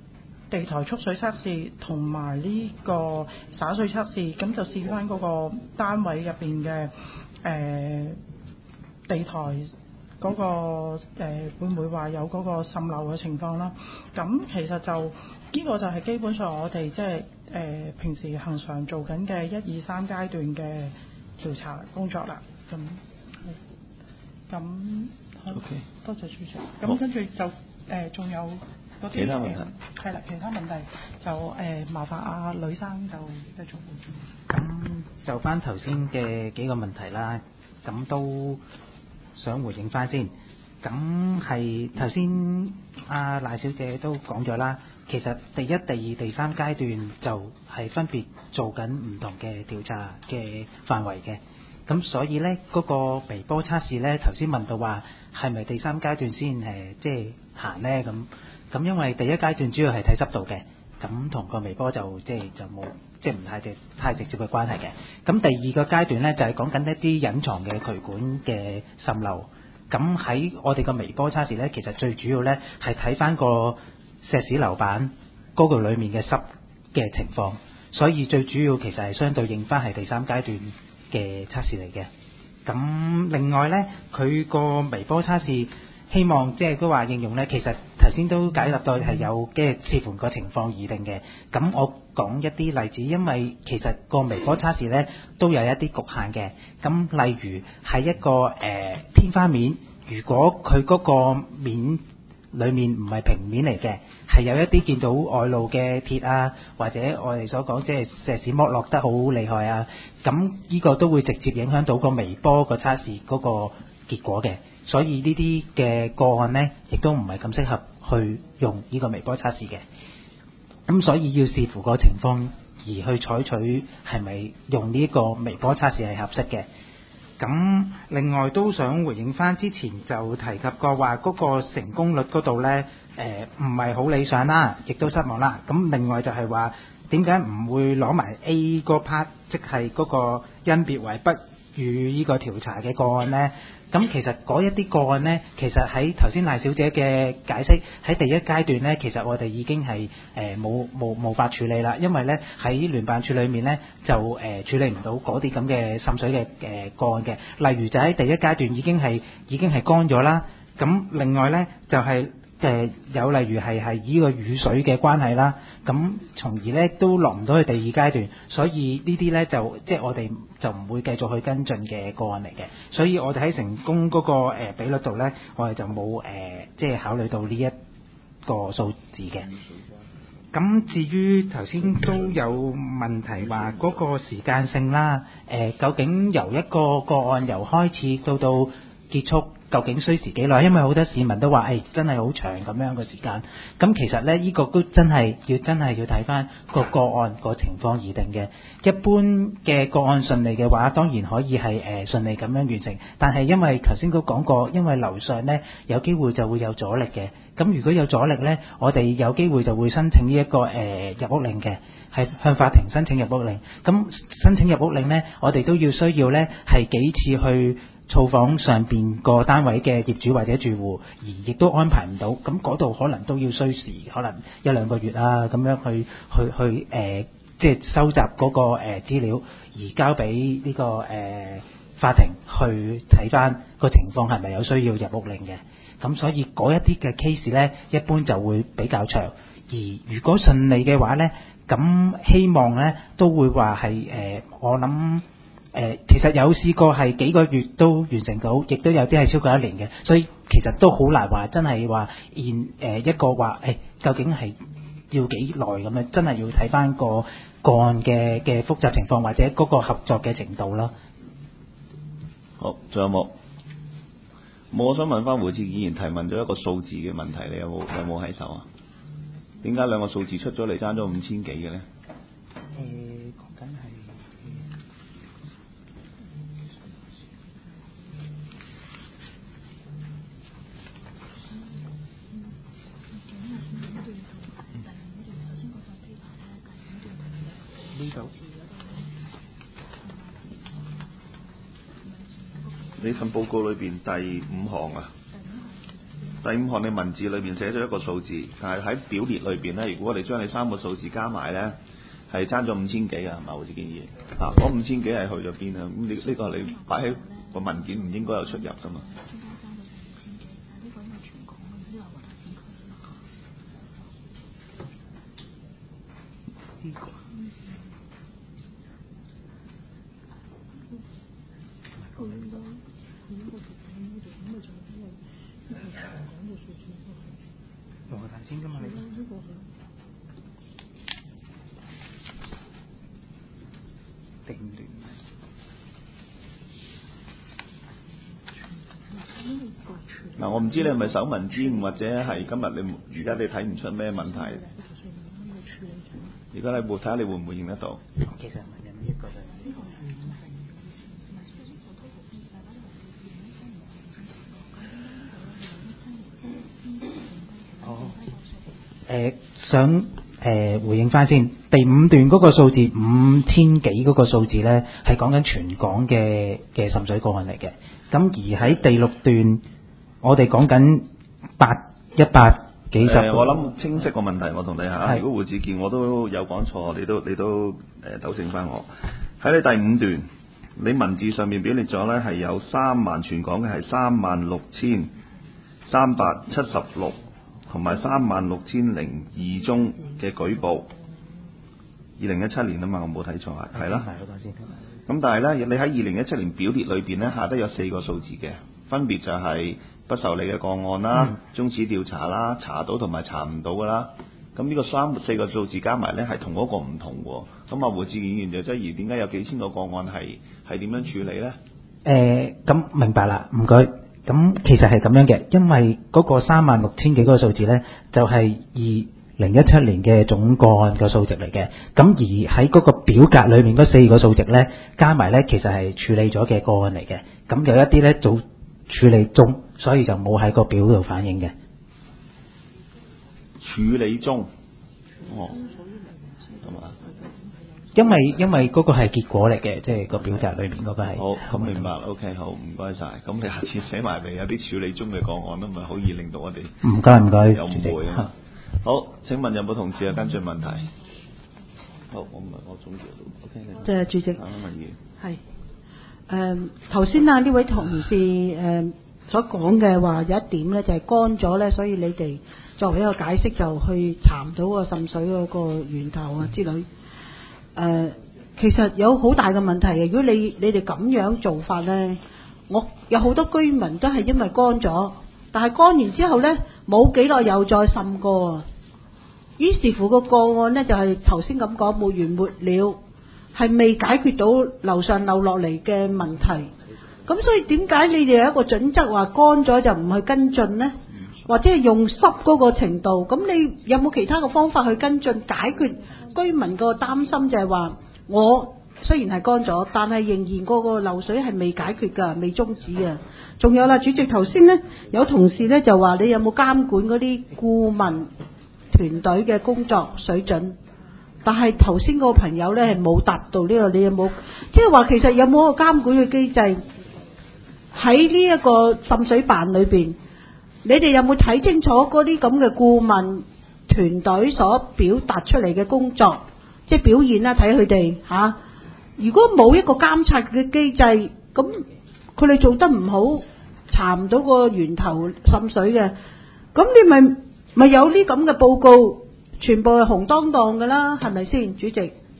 地台蓄水測試同埋呢個灑水測試，咁就試翻嗰個單位入邊嘅誒地台嗰、個誒、呃、會唔會話有嗰個滲漏嘅情況啦？咁其實就呢、呢個就係基本上我哋即係誒平時恒常做緊嘅一二三階段嘅調查工作啦。咁咁好，okay. 多謝主席。咁跟住就誒仲、呃、有嗰啲其他問題係啦、呃，其他問題就誒、呃、麻煩阿呂生就繼續回應。 咁就翻頭先嘅幾個問題啦，咁都想回應翻先。咁係頭先阿賴小姐都講咗啦，其實第一、第二、第三階段就係分別做緊唔同嘅調查嘅範圍嘅。咁所以呢，嗰、那個微波測試呢，頭先問到話係咪第三階段先誒即係行呢？咁咁因為第一階段主要係睇濕度嘅，咁同個微波就即係就冇即係唔太直太直接嘅關係嘅。咁第二個階段呢，就係講緊一啲隱藏嘅渠管嘅滲漏。咁喺我哋個微波測試呢，其實最主要呢係睇翻個石屎樓板嗰個裡面嘅濕嘅情況，所以最主要其實係相對應翻係第三階段嘅測試嚟嘅。咁另外呢，佢個微波測試希望即係都話應用呢，其實頭先都解答到係有嘅視乎個情況而定嘅。咁我講一啲例子，因為其實個微波測試呢都有一啲局限嘅。咁例如係一個誒、呃、天花面，如果佢嗰個面裡面唔係平面嚟嘅，係有一啲見到外露嘅鐵啊，或者我哋所講即係石屎剝落得好厲害啊，咁呢個都會直接影響到個微波個測試嗰個結果嘅。所以呢啲嘅個案呢，亦都唔係咁適合去用呢個微波測試嘅。咁所以要視乎個情況而去採取係咪用呢個微波測試係合適嘅。咁另外都想回應翻之前就提及過話嗰個成功率嗰度呢，誒唔係好理想啦，亦都失望啦。咁另外就係話點解唔會攞埋 A 嗰 part， 即係嗰個因別為不予呢個調查嘅個案呢？咁其實嗰一啲個案呢，其實喺頭先賴小姐嘅解釋，喺第一階段呢，其實我哋已經係誒冇冇冇法處理啦，因為呢喺聯辦處裏面呢，就誒、呃、處理唔到嗰啲咁嘅滲水嘅誒、呃、個案嘅。例如就喺第一階段已經係已經係乾咗啦。咁另外呢，就係、是、誒、呃、有例如係係依個雨水嘅關係啦，咁從而呢都落唔到去第二階段，所以呢啲呢，就即係我哋就唔會繼續去跟進嘅個案嚟嘅。所以我哋喺成功嗰、那個、呃、比率度呢，我哋就冇誒、呃、即係考慮到呢一個數字嘅。咁至於頭先都有問題話嗰個時間性啦，誒、呃、究竟由一個個案由開始到到結束，究竟需時幾耐？因為好多市民都話誒、哎、真係好長咁樣嘅時間。咁其實呢，呢、這個都真係要真係要睇翻個個案個情況而定嘅。一般嘅個案順利嘅話，當然可以係誒、呃、順利咁樣完成。但係因為頭先都講過，因為樓上呢有機會就會有阻力嘅。咁如果有阻力呢，我哋有機會就會申請呢、這、一個誒、呃、入屋令嘅，係向法庭申請入屋令。咁申請入屋令呢，我哋都要需要呢係幾次去造訪上邊個單位嘅業主或者住戶，而亦都安排唔到，咁嗰度可能都要需時，可能一兩個月啊咁樣去去去誒、呃，即係收集嗰、那個誒、呃、資料，而交俾呢、這個誒、呃、法庭去睇翻個情況係咪有需要入屋令嘅。咁所以嗰一啲嘅 case 呢，一般就會比較長。而如果順利嘅話呢，咁希望呢都會話係誒，我諗。誒、呃，其實有試過係幾個月都完成到，亦都有啲係超過一年嘅，所以其實都好難話真係話現誒一個話誒、哎，究竟係要幾耐咁樣，真係要睇翻個個案嘅嘅複雜情況或者嗰個合作嘅程度咯。 好，仲有冇？我想問翻胡志議員提問咗一個數字嘅問題，你有冇有冇喺手啊？點解兩個數字出咗嚟爭咗五千幾嘅咧？ 誒、呃，講緊係。呢度， 你份報告裏邊第五行啊？ 第五項你文字裏邊寫咗一個數字，但係喺表列裏邊咧，如果我哋將你三個數字加埋咧，係爭咗五千幾啊，係咪？好似建議啊，嗰五千幾係去咗邊啊？咁呢呢個你擺喺個文件唔應該有出入噶嘛？ 呢個黃大仙㗎嘛你？定段。 嗱，我唔知你係咪手民之誤，或者係今日你而家你睇唔出咩問題？而家你會睇下你會唔會認得到？ 其實唔係咁一個就。哦，誒想誒、呃、回應翻先，第五段嗰個數字五千幾嗰個數字咧，係講緊全港嘅嘅滲水個案嚟嘅。咁而喺第六段，我哋講緊八一百幾十、呃。 我諗清晰個問題，我同你嚇。如果胡志健我都有講錯，你都你都誒糾正翻我。喺你第五段，你文字上面表列咗咧係有三萬全港嘅係三萬六千三百七十六。同埋三萬六千零二宗嘅舉報，二零一七年啊嘛，我冇睇錯啊，係啦。咁但係咧，你喺二零一七年表列裏邊咧，下低有四個數字嘅，分別就係不受理嘅個案啦、嗯、終止調查啦、查到同埋查唔到噶啦。咁呢個三四個數字加埋咧，係同嗰個唔同喎。咁啊，胡志健議員就質疑點解有幾千個個案係係點樣處理咧？ 誒，咁明白啦，唔該。咁其實係咁樣嘅，因為嗰個三萬六千幾嗰個數字呢，就係二零一七年嘅總個案嘅數值嚟嘅。咁而喺嗰個表格裏面嗰四個數值呢，加埋呢，其實係處理咗嘅個案嚟嘅。咁有一啲呢，早處理中，所以就冇喺個表度反映嘅。 處理中，哦，咁啊。 因為因為嗰個係結果嚟嘅，即係個表格裏面嗰個係。 好，咁明白。OK，好，唔該晒。咁你下次寫埋嚟有啲處理中嘅個案，咁咪好易令到我哋唔該唔該有誤會啊。好，請問有冇同事有跟進問題？好，我唔係我總結到。OK， 即係主席。 係。 誒頭先啊呢位同事誒、呃、所講嘅話有一點咧就係乾咗咧，所以你哋作為一個解釋就去查唔到個滲水嗰個源頭啊之類。誒、呃，其實有好大嘅問題嘅。如果你你哋咁樣做法呢，我有好多居民都係因為乾咗，但係乾完之後呢，冇幾耐又再滲過啊。於是乎個個案呢，就係頭先咁講沒完沒了，係未解決到樓上漏落嚟嘅問題。咁所以點解你哋有一個準則話乾咗就唔去跟進呢？或者係用濕嗰個程度？咁你有冇其他嘅方法去跟進解決居民個擔心？就係話我雖然係乾咗，但係仍然嗰個漏水係未解決㗎，未終止嘅。仲有啦，主席頭先呢，有同事呢就話你有冇監管嗰啲顧問團隊嘅工作水準？但係頭先嗰個朋友呢係冇答到呢個，你有冇即係話其實有冇一個監管嘅機制喺呢一個滲水辦裏邊？你哋有冇睇清楚嗰啲咁嘅顧問團隊所表達出嚟嘅工作，即係表現啦？睇佢哋吓，如果冇一個監察嘅機制，咁佢哋做得唔好，查唔到個源頭滲水嘅，咁你咪咪有呢咁嘅報告，全部係紅當當㗎啦，係咪先，主席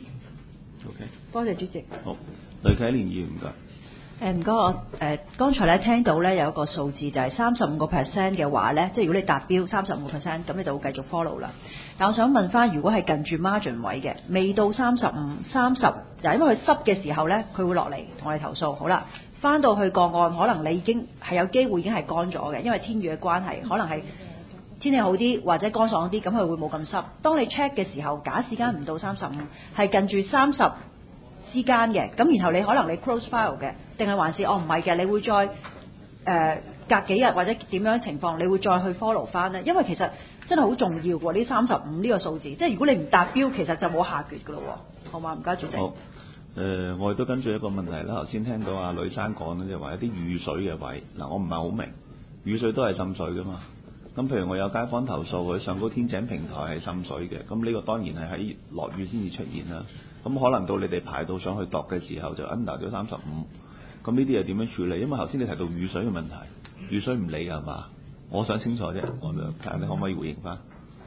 ？OK， 多謝主席。 好，雷啟蓮議員唔該。 誒唔該，我誒剛才咧聽到咧有一個數字就係三十五個 percent 嘅話咧，即係如果你達標三十五個 percent，咁你就會繼續 follow 啦。但我想問翻，如果係近住 margin 位嘅，未到三十五、三十，嗱，因為佢濕嘅時候咧，佢會落嚟同我哋投訴。好啦，翻到去個案，可能你已經係有機會已經係乾咗嘅，因為天雨嘅關係，可能係天氣好啲或者乾爽啲，咁佢會冇咁濕。當你 check 嘅時候，假時間唔到三十五，係近住三十之間嘅，咁然後你可能你 close file 嘅，定係還是哦唔係嘅，你會再誒、呃、隔幾日或者點樣情況，你會再去 follow 翻呢？因為其實真係好重要喎，呢三十五呢個數字，即係如果你唔達標，其實就冇下決噶咯喎，好嘛？唔該，主席。好，誒、 呃，我亦都跟住一個問題啦。頭先聽到阿呂生講咧，就話一啲雨水嘅位，嗱，我唔係好明，雨水都係滲水噶嘛， 咁譬如我有街坊投訴佢上高天井平台係滲水嘅，咁呢個當然係喺落雨先至出現啦。咁可能到你哋排到上去度嘅時候就 under 咗三十五，咁呢啲又點樣處理？因為頭先你提到雨水嘅問題，雨水唔理係嘛？我想清楚啫，我就睇下你可唔可以回應翻？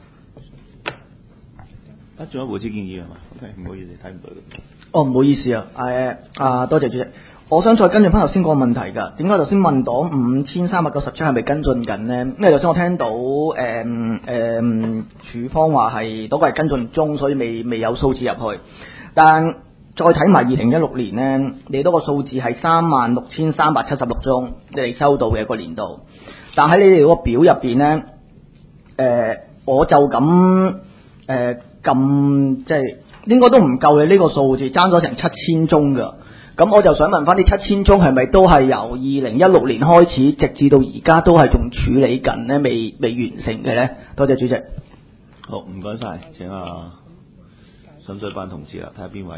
啊，仲有胡志建議係嘛 ？OK， 唔好意思，睇唔到。 哦，唔好意思啊，誒啊，多謝主席。我想再跟進翻頭先個問題㗎，點解頭先問到五千三百九十七係咪跟進緊呢？因為頭先我聽到誒誒、嗯、處方話係嗰個係跟進中，所以未未有數字入去。但再睇埋二零一六年呢，你嗰個數字係三萬六千三百七十六宗，你哋收到嘅一個年度。但喺你哋嗰個表入邊呢，誒、呃、我就咁誒咁即係應該都唔夠你呢個數字，爭咗成七千宗㗎。咁我就想問翻，呢七千宗係咪都係由二零一六年開始，直至到而家都係仲處理緊呢？未未完成嘅呢？多謝主席。 好，唔該晒，請啊滲水辦同事啦，睇下邊位。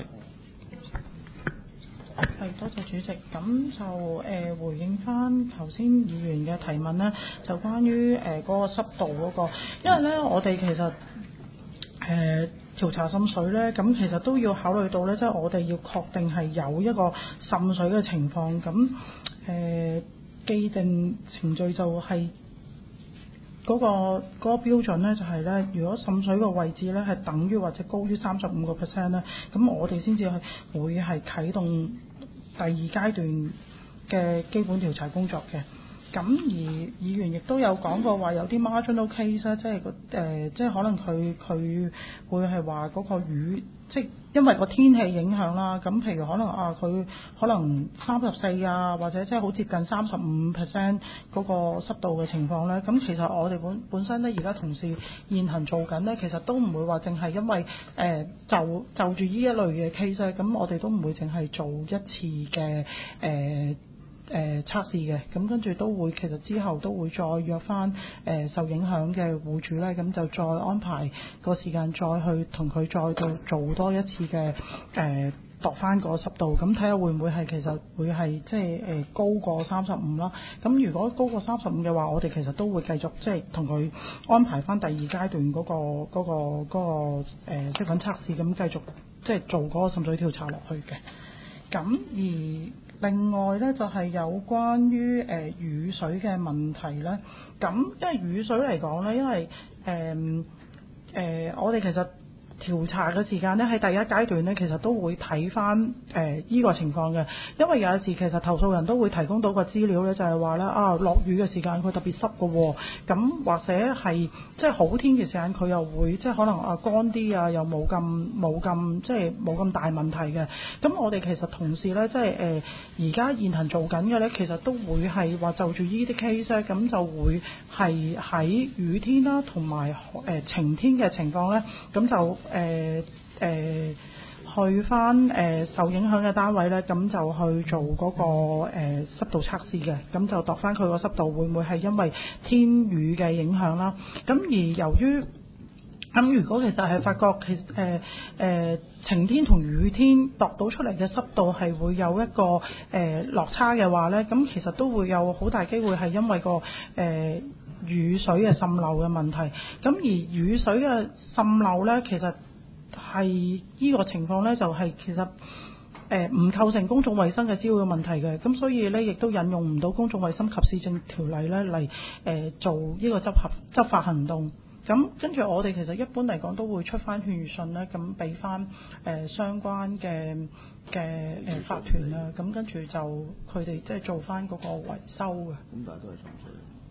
係，多謝主席。咁就誒、呃、回應翻頭先議員嘅提問呢，就關於誒嗰、呃那個濕度嗰、那個，因為呢，我哋其實誒。呃調查滲水呢，咁其實都要考慮到呢，即係我哋要確定係有一個滲水嘅情況，咁誒、呃、既定程序就係嗰個嗰個標準呢，就係呢，如果滲水個位置呢係等於或者高於三十五個 percent 呢，咁我哋先至係會係啟動第二階段嘅基本調查工作嘅。咁而議員亦都有講過話有啲 marginal case 咧，即係個誒，即係可能佢佢會係話嗰個雨，即係因為個天氣影響啦。咁譬如可能啊，佢可能三十四啊，或者即係好接近三十五 percent 嗰個濕度嘅情況咧。咁其實我哋本本身咧，而家同事現行做緊咧，其實都唔會話淨係因為誒、呃、就就住呢一類嘅 case 咧，咁我哋都唔會淨係做一次嘅誒。呃誒、呃、測試嘅，咁跟住都會其實之後都會再約翻誒、呃、受影響嘅戶主咧，咁就再安排個時間再去同佢再做做多一次嘅誒度翻個濕度，咁睇下會唔會係其實會係即係誒高過三十五啦。咁如果高過三十五嘅話，我哋其實都會繼續即係同佢安排翻第二階段嗰、嗰個嗰、嗰個嗰、嗰個誒積粉測試，咁繼續即係做嗰個滲水調查落去嘅。咁而另外咧就係、是、有關於誒、呃、雨水嘅問題咧，咁因為雨水嚟講咧，因為誒誒、呃呃、我哋其實調查嘅時間咧喺第一階段咧，其實都會睇翻誒依個情況嘅，因為有陣時其實投訴人都會提供到個資料咧，就係話咧啊落雨嘅時間佢特別濕嘅喎，咁或者係即係好天嘅時間佢又會即係可能啊乾啲啊，又冇咁冇咁即係冇咁大問題嘅。咁我哋其實同事咧即係誒而家現行做緊嘅咧，其實都會係話就住呢啲 case 咧，咁就會係喺雨天啦同埋誒晴天嘅情況咧，咁就誒誒、呃呃、去翻誒、呃、受影響嘅單位咧，咁就去做嗰、那個誒、呃、濕度測試嘅，咁就度翻佢個濕度會唔會係因為天雨嘅影響啦？咁而由於咁如果其實係發覺其誒誒、呃呃、晴天同雨天度到出嚟嘅濕度係會有一個誒、呃、落差嘅話咧，咁其實都會有好大機會係因為個誒、呃雨水嘅滲漏嘅問題，咁而雨水嘅滲漏呢，其實係呢個情況呢，就係、是、其實誒唔構成公眾衛生嘅滋擾嘅問題嘅，咁所以呢，亦都引用唔到公眾衛生及市政條例呢嚟誒、呃、做呢個執合執法行動。咁跟住我哋其實一般嚟講都會出翻勸喻信呢，咁俾翻誒相關嘅嘅誒法團啊，咁跟住就佢哋即係做翻嗰個維修嘅。 咁但係都係滲水。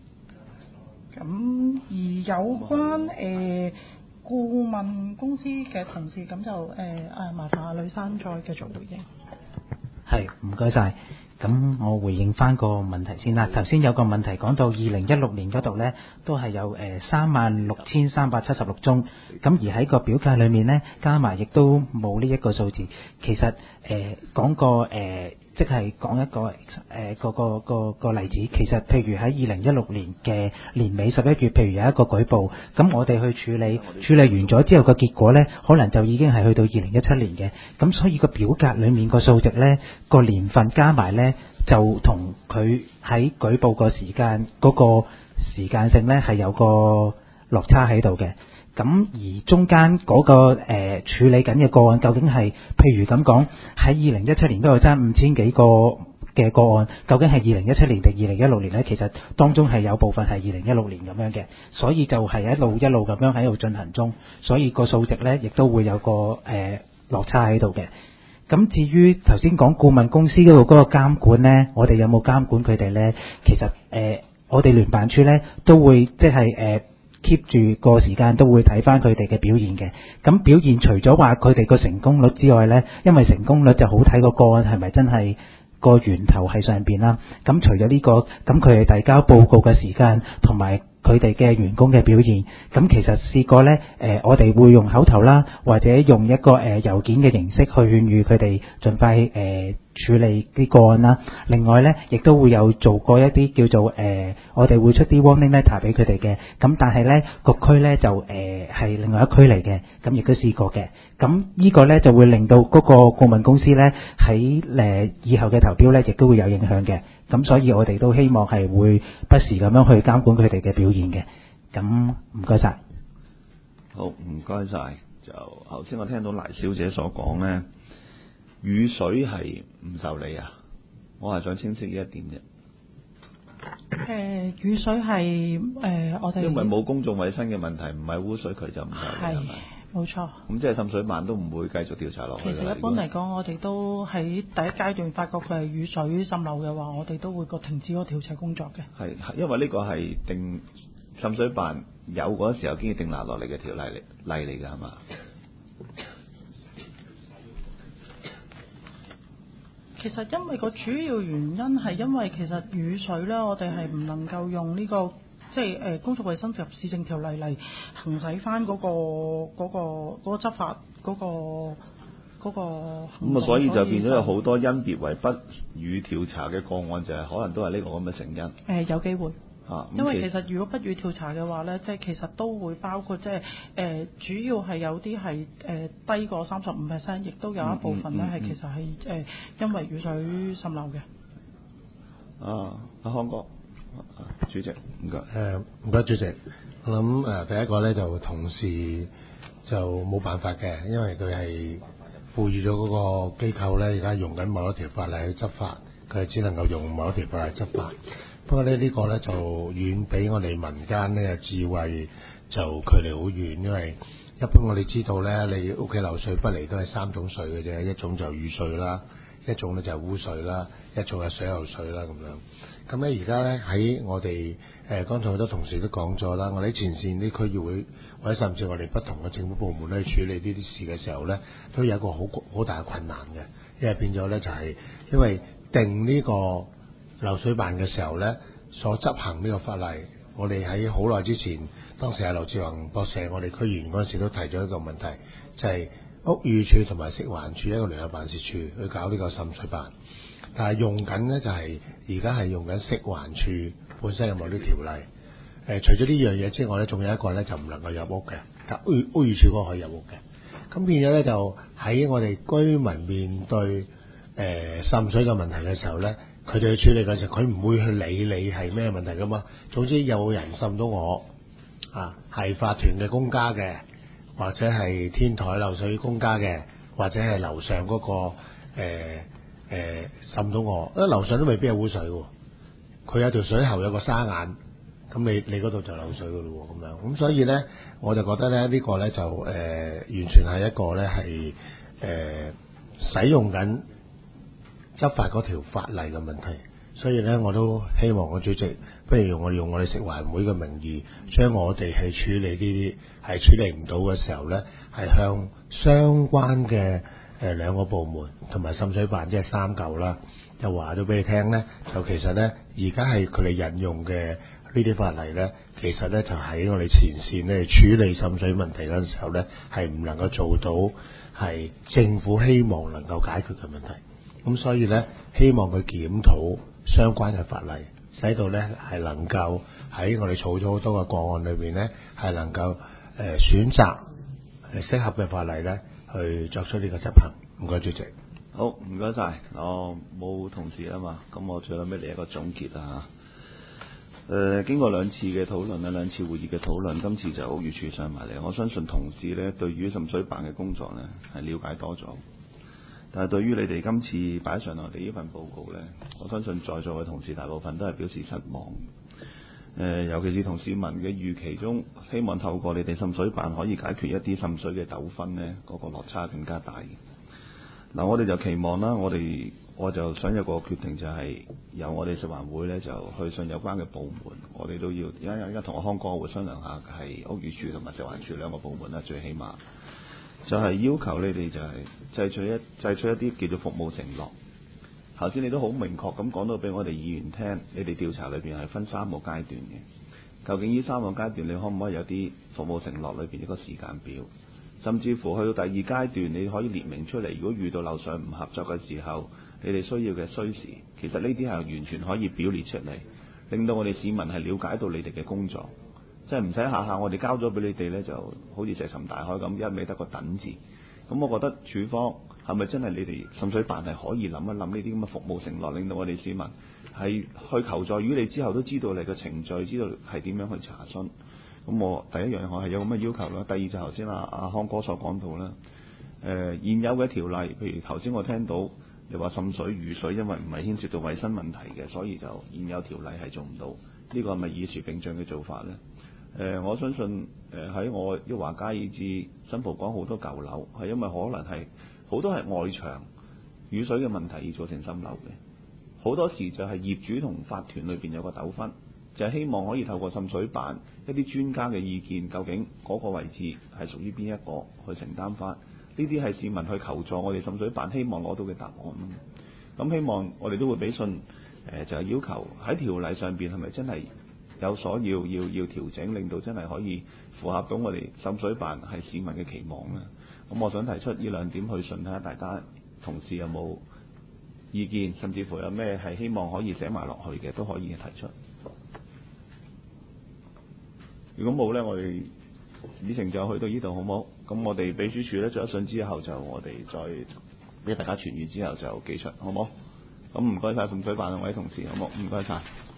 咁而有關誒、呃、顧問公司嘅同事，咁就誒啊麻煩阿呂生再繼續回應。 係，唔該晒。咁我回應翻個問題先啦。頭先有個問題講到二零一六年嗰度呢，都係有誒三萬六千三百七十六宗。咁而喺個表格裏面呢，加埋亦都冇呢一個數字。其實誒講個誒即係講一個誒、呃、個個個個例子，其實譬如喺二零一六年嘅年尾十一月，譬如有一個舉報，咁我哋去處理處理完咗之後個結果呢，可能就已經係去到二零一七年嘅，咁所以個表格裡面個數值呢，個年份加埋呢，就同佢喺舉報個時間嗰、嗰個時間性呢係有個落差喺度嘅。咁而中間嗰、那個誒、呃、處理緊嘅個案，究竟係譬如咁講，喺二零一七年都有爭五千幾個嘅個案，究竟係二零一七年定二零一六年呢？其實當中係有部分係二零一六年咁樣嘅，所以就係一路一路咁樣喺度進行中，所以個數值呢亦都會有個誒、呃、落差喺度嘅。咁至於頭先講顧問公司嗰度嗰個監管呢，我哋有冇監管佢哋呢？其實誒、呃，我哋聯辦處呢都會即係誒。呃keep 住個時間都會睇翻佢哋嘅表現嘅，咁表現除咗話佢哋個成功率之外呢，因為成功率就好睇個個案係咪真係個源頭喺上邊啦。咁除咗呢個，咁佢哋遞交報告嘅時間同埋佢哋嘅員工嘅表現，咁其實試過呢，誒、呃、我哋會用口頭啦，或者用一個誒、呃、郵件嘅形式去勸喻佢哋盡快誒、呃、處理啲個案啦。另外呢，亦都會有做過一啲叫做誒、呃，我哋會出啲 warning letter 俾佢哋嘅。咁但係呢個區呢，就誒係、呃、另外一區嚟嘅，咁亦都試過嘅。咁呢個呢，就會令到嗰個顧問公司呢，喺誒、呃、以後嘅投標呢，亦都會有影響嘅。咁所以我哋都希望係會不時咁樣去監管佢哋嘅表現嘅。咁唔該晒。 好，唔該晒。就頭先我聽到賴小姐所講呢，雨水係唔受理啊，我係想清晰呢一點啫。 誒、呃，雨水係誒、呃、我哋因為冇公眾衞生嘅問題，唔係污水佢就唔受理係咪？ 冇錯。 咁即係滲水辦都唔會繼續調查落去。 其實一般嚟講，我哋都喺第一階段發覺佢係雨水滲漏嘅話，我哋都會個停止個調查工作嘅。 係，因為呢個係定滲水辦有嗰時候已經定立落嚟嘅條例嚟例嚟㗎係嘛？ 其實因為個主要原因係因為其實雨水咧，我哋係唔能夠用呢、這個即係誒、呃、公眾衞生及市政條例嚟行使翻嗰個嗰、那個嗰、那個執法嗰、那個嗰、那個行動。 咁啊，所以就變咗有好多因別為不予調查嘅個案，就係可能都係呢個咁嘅成因。誒、 呃、有機會。 啊、 因為其實如果不予調查嘅話咧，即係其實都會包括即係誒主要係有啲係誒低過三十五 percent， 亦都有一部分咧係、嗯嗯嗯、其實係誒、呃、因為雨水滲漏嘅。 啊，阿康哥，主席，唔該。 誒唔該，主席。我諗誒、呃、第一個咧就同事就冇辦法嘅，因為佢係賦予咗嗰個機構咧，而家用緊某一條法例去執法，佢係只能夠用某一條法例執法。不過咧呢個咧就遠比我哋民間咧智慧就距離好遠，因為一般我哋知道咧，你屋企漏水不離都係三種水嘅啫，一種就雨水啦，一種咧就係污水啦，一種係水喉水啦咁樣。咁咧而家咧喺我哋誒剛才好多同事都講咗啦，我哋前線啲區議會或者甚至我哋不同嘅政府部門咧處理呢啲事嘅時候咧，都有一個好好大嘅困難嘅，因為變咗咧就係因為定呢個漏水辦嘅時候呢，所執行呢個法例，我哋喺好耐之前，當時係劉志宏博士，我哋區議員嗰陣時都提咗一個問題，就係、是、屋宇署同埋食環署一個聯合辦事處去搞呢個滲水辦，但係用緊呢，就係而家係用緊食環署本身有冇啲條例？誒、呃，除咗呢樣嘢之外呢，仲有一個呢，就唔能夠入屋嘅，但屋屋宇署嗰個可以入屋嘅，咁變咗呢，就喺我哋居民面對誒、呃、滲水嘅問題嘅時候呢。佢哋去處理嘅時候，佢唔會去理你係咩問題噶嘛。總之有人滲到我啊，係法團嘅公家嘅，或者係天台漏水公家嘅，或者係樓上嗰、嗰個誒誒滲到我，因為樓上都未必係污水喎。佢有條水喉有個沙眼，咁你你嗰度就漏水噶咯喎，咁樣。咁所以咧，我就覺得咧呢、呢個咧就誒、呃、完全係一個咧係誒使用緊執法嗰條法例嘅問題，所以咧我都希望個主席，不如用我用我哋食環會嘅名義，將我哋係處理呢啲係處理唔到嘅時候咧，係向相關嘅誒兩個部門同埋滲水辦，即係三舊啦，就話咗俾你聽咧，就其實咧而家係佢哋引用嘅呢啲法例咧，其實咧就喺我哋前線咧處理滲水問題嗰陣時候咧，係唔能夠做到係政府希望能夠解決嘅問題。 咁所以咧，希望佢檢討相關嘅法例，使到咧係能夠喺我哋儲咗好多個個案裏邊咧，係能夠誒、呃、選擇誒適合嘅法例咧，去作出呢個執行。唔該，主席。 好，唔該晒。我冇同事啊嘛，咁我最後尾嚟一個總結啊。誒、呃，經過兩次嘅討論啊，兩次會議嘅討論，今次就屋宇署上埋嚟。我相信同事咧對於滲水辦嘅工作咧係了解多咗，但係對於你哋今次擺上我哋呢份報告咧，我相信在座嘅同事大部分都係表示失望。誒、呃，尤其是同市民嘅預期中，希望透過你哋滲水辦可以解決一啲滲水嘅糾紛咧，嗰、那個落差更加大。嗱，我哋就期望啦，我哋我就想有個決定，就係由我哋食環會咧就去信有關嘅部門，我哋都要而家而家同我康哥會商量下，係屋宇署同埋食環署兩個部門啦，最起碼就係要求你哋就係製取一製取一啲叫做服務承諾。頭先你都好明確咁講到俾我哋議員聽，你哋調查裏邊係分三個階段嘅，究竟呢三個階段你可唔可以有啲服務承諾裏邊一個時間表？甚至乎去到第二階段，你可以列明出嚟，如果遇到樓上唔合作嘅時候，你哋需要嘅需時，其實呢啲係完全可以表列出嚟，令到我哋市民係了解到你哋嘅工作，即係唔使下下我哋交咗俾你哋呢，就好似石沉大海咁，一味得個等字。咁我覺得署方係咪真係你哋滲水辦係可以諗一諗呢啲咁嘅服務承諾，令到我哋市民係去求助於你之後都知道你嘅程序，知道係點樣去查詢。咁我第一樣我係有咁嘅要求啦。第二就頭先阿阿康哥所講到啦，誒、呃、現有嘅條例，譬如頭先我聽到你話滲水雨水，因為唔係牽涉到衞生問題嘅，所以就現有條例係做唔到。呢、這個係咪以樹並進嘅做法呢？誒、呃，我相信誒喺、呃、我一華街以至新蒲崗好多舊樓，係因為可能係好多係外牆雨水嘅問題而造成滲漏嘅。好多時就係業主同法團裏邊有個糾紛。就係希望可以透過滲水辦一啲專家嘅意見，究竟嗰個位置係屬於邊一個去承擔翻？呢啲係市民去求助我哋滲水辦希望攞到嘅答案。咁希望我哋都會俾信，誒、呃、就係、是、要求喺條例上邊係咪真係有所要要要調整，令到真係可以符合到我哋滲水辦係市民嘅期望咧。咁我想提出呢兩點去信，睇下大家同事有冇意見，甚至乎有咩係希望可以寫埋落去嘅，都可以提出。如果冇呢，我哋議程就去到呢度，好唔好？咁我哋秘書處呢，做咗信之後，就我哋再俾大家傳閱之後就寄出，好唔好？咁唔該晒滲水辦兩位同事，好唔好？唔該晒。